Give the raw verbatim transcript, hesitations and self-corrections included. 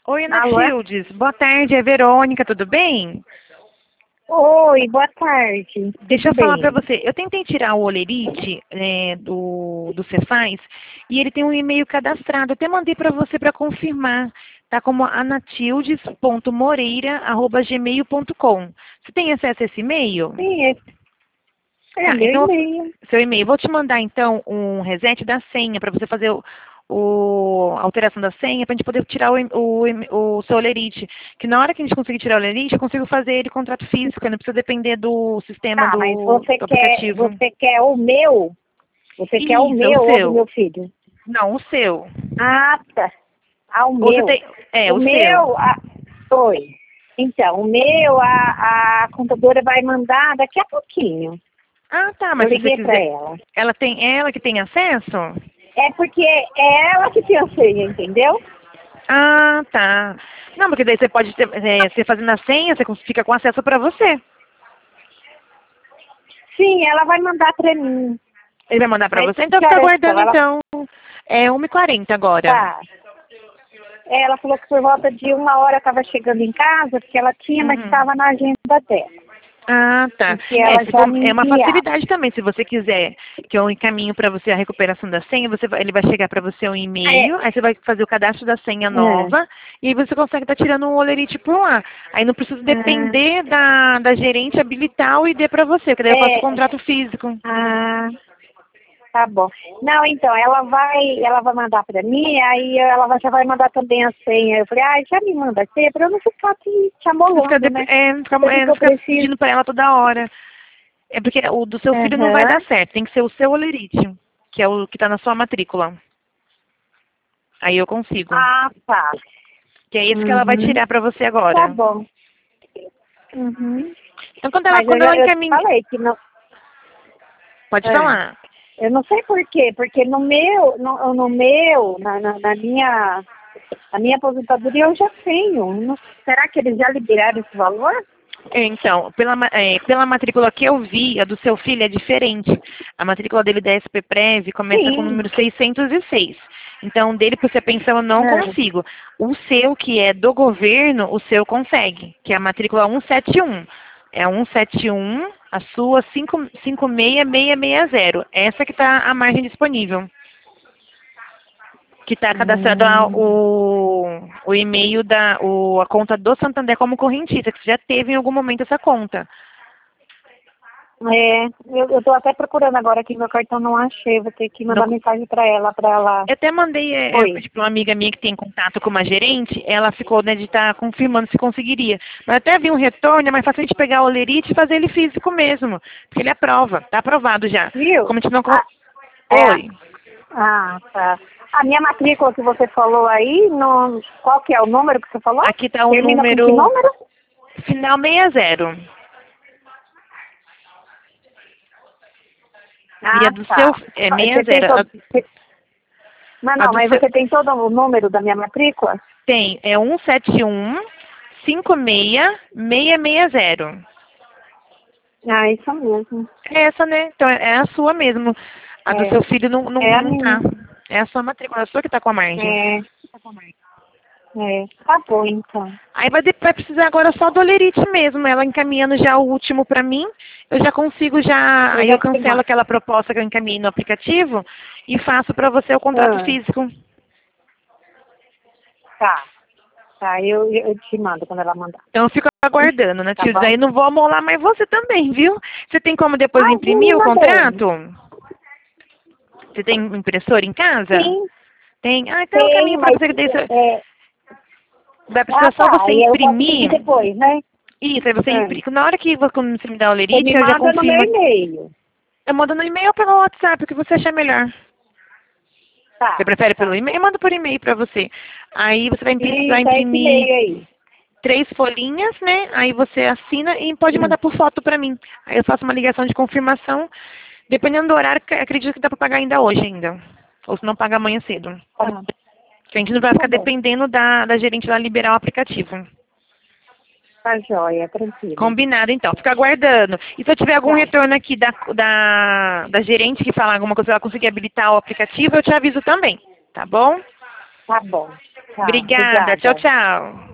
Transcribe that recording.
Oi, Ana Alô? Tildes. Boa tarde, é Verônica, tudo bem? Oi, boa tarde. Deixa eu Tudo falar bem? para você. Eu tentei tirar o Olerite é, do, do Cefaz e ele tem um e-mail cadastrado. Eu até mandei para você para confirmar. Tá como anatildes ponto moreira arroba gmail ponto com. Você tem acesso a esse e-mail? Sim, esse é Tá, meu então, e-mail. seu e-mail. Vou te mandar, então, um reset da senha para você fazer o, o- a alteração da senha para a gente poder tirar o, e- o, e- o seu Olerite. Que na hora que a gente conseguir tirar o Olerite, eu consigo fazer ele contrato físico, não precisa depender do sistema Tá, mas do, você do quer, aplicativo. você quer o meu? Você quer o Isso, é o meu ou do seu. meu filho? Não, o seu. Ah, tá. Ah, o Ou você meu. tem... É, O o seu. meu, a... Oi. Então, o meu, a, a contadora vai mandar daqui a pouquinho. Ah, tá, Eu mas se você liguei pra quiser... ela. Ela tem ela que tem acesso? É porque é ela que tem a senha, entendeu? Ah, tá. Não, porque daí você pode ter, é, você fazendo a senha, você cons- fica com acesso para você. Sim, ela vai mandar pra mim. Ele vai mandar para Mas você? Então que fica horas são? aguardando, Ela... então. É uma e quarenta agora. Tá. É, ela falou que por volta de uma hora estava chegando em casa, porque ela tinha, mas Uhum. estava na agenda dela. Ah, tá. Porque É, ela se já for- me é uma enviava. facilidade também. Se você quiser que eu encaminho para você a recuperação da senha, você vai- ele vai chegar para você um É, e-mail, aí você vai fazer o cadastro da senha é, nova, e aí você consegue estar tirando um olerite por lá. Aí não precisa depender da, da gerente habilitar o I D para você, porque daí eu faço o é, contrato físico. ah, tá bom. Não, então, ela vai, ela vai mandar para mim, aí ela vai- já vai mandar também a senha. Eu falei, ah, já me manda a senha para eu não ficar te, te Não fica, amolando, dep- né? é, não fica, Tudo é, que não eu fica preciso. pedindo para ela toda hora. É porque o do seu filho não vai Aham. dar certo, tem que ser o seu olerite, que é o que está na sua matrícula. Aí eu consigo. Ah, tá. Que é esse que ela vai Uhum. tirar para você Tá agora. bom. Uhum. Então quando ela, Mas eu quando já ela eu te encaminha. falei que não. Pode É. falar. Eu não sei por quê, porque no meu, no, no meu, na, na, na minha, na minha aposentadoria eu já tenho. Não- será que eles já liberaram esse valor? Então, pela, ma- é, pela matrícula que eu vi, a do seu filho é diferente. A matrícula dele da S P Prev começa com o Sim. número seiscentos e seis. Então, dele por ser pensão eu não É. consigo. O seu, que é do governo, o seu consegue, que é a matrícula cento e setenta e um. É cento e setenta e um, a sua cinco cinco seis seis seis zero. Essa que está a margem disponível. Que está cadastrado a- Hum, o, o e-mail da o, a conta do Santander como correntista, que você já teve em algum momento essa conta. é, eu, eu tô até procurando agora aqui, meu cartão não achei, vou ter que No- mandar mensagem para ela, para ela. eu até mandei é, é, Oi. pedi pra uma amiga minha que tem contato com uma gerente, ela ficou né, de estar confirmando se conseguiria. Mas até vi um retorno, é mais fácil a gente pegar o Lerite e fazer ele físico mesmo, porque ele aprova, está aprovado já. Viu? Como a gente não... con- Ah, é, Oi, ah, tá. A minha matrícula que você falou aí, no, qual que é o número que você falou? aqui está o Termina com que número número? final sessenta. E a Ah, do seu tá. é Você tem sessenta. todo... A, Não, a não, do mas seu você tem todo o número da minha matrícula? tem, é cento e setenta e um, cinco seis seis seis zero. Ah, isso mesmo. É essa, né? Então é a sua mesmo. A do É, seu filho não, não, é a não tá. minha. É a sua matrícula, é a sua que tá com a margem. É, é. Tá bom, então. Aí vai, de- vai precisar agora só do olerite mesmo. Ela encaminhando já o último pra mim, eu já consigo já. Eu Aí já eu te cancelo mando. aquela proposta que eu encaminhei no aplicativo e faço pra você o contrato Ah, físico. tá. Tá, eu, eu te mando quando ela mandar. Então eu fico aguardando, né, Tá tio? bom? Daí não vou amolar mais você também, viu? Você tem como depois imprimir o Imagina bem. contrato? Você tem impressora em casa? Sim, Tem? Ah, então eu tem, caminho pra mas... você que daí você- É, vai ah, precisar só tá. você E eu posso pedir imprimir. depois, né? Isso, aí você Ah, imprime. Na hora que vo- quando você me dá o você me lerite, eu já manda no meu confirmo. e-mail. Eu mando no e-mail ou pelo WhatsApp, o que você achar melhor. Você Tá, prefere pelo tá. e-mail? Eu mando por e-mail pra você. Aí você vai precisar Isso, é esse imprimir e-mail aí. três folhinhas, né? Aí você assina e pode Hum, mandar por foto pra mim. Aí eu faço uma ligação de confirmação. Dependendo do horário, que- acredito que dá pra pagar ainda hoje ainda. Ou se não, paga amanhã cedo. tá, Que a gente não vai tá ficar bom. dependendo da, da gerente lá liberar o aplicativo. Tá joia, tranquilo. Combinado, então. Fica aguardando. E se eu tiver algum Tá, retorno aqui da, da, da gerente que falar alguma coisa, ela conseguir habilitar o aplicativo, eu te aviso também. Tá bom? tá bom. Tá, Obrigada. obrigada. Tchau, tchau.